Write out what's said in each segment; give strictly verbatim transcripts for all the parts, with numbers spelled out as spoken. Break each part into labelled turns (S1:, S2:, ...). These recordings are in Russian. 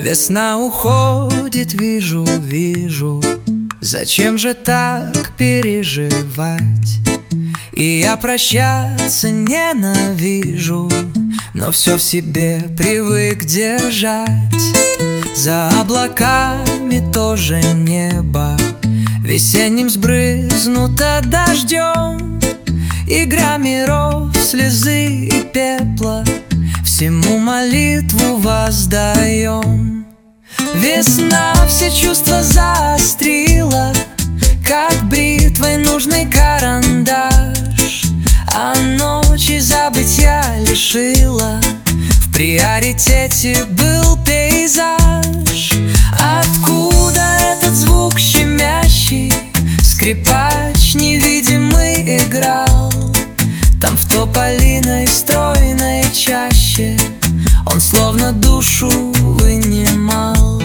S1: Весна уходит, вижу, вижу. Зачем же так переживать? И я прощаться ненавижу, но все в себе привык держать. За облаками тоже небо весенним сбрызнуто дождем. Игра миров, слезы и пепла, всему молитву воздаем. Весна все чувства заострила, как бритвой нужный карандаш, а ночи забытья лишила. В приоритете был пейзаж. Откуда этот звук щемящий? Скрипач невидимый играл там в тополиной стройной чаще. Он словно душу вынимал.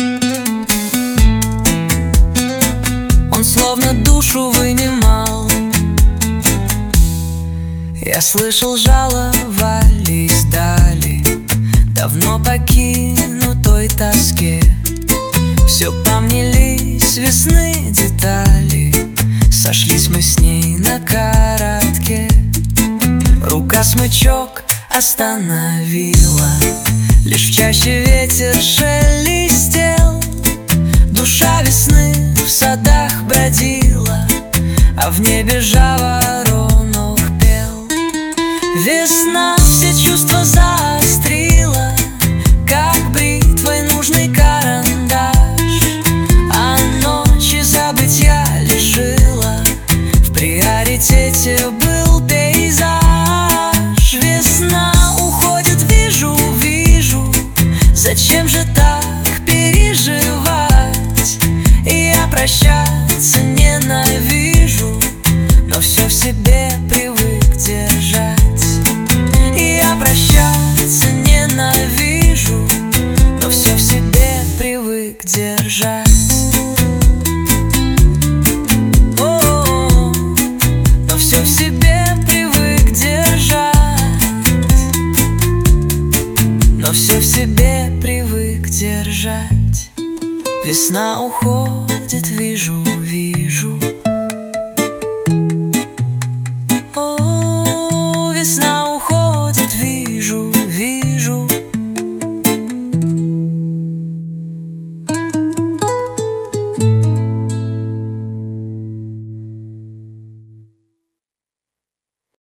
S1: Он словно душу вынимал. Я слышал, жаловались дали давно покинутой тоске. Все помнились весны детали, сошлись мы с ней на коротке. Рука смычок остановила, лишь в чаще ветер шелестел. Душа весны в садах бродила, а в небе жаворонок пел. Весна все чувства заострила, как бритвой нужный карандаш, а ночи забытья лишила. В приоритете был пейзаж. Весна уходит, вижу, вижу. Зачем же так переживать? И я прощаться ненавижу, но все в себе привык держать. И я прощаться ненавижу, но все в себе привык держать. О, но все в себе привык держать. Но все в себе привык держать. Весна уходит, вижу,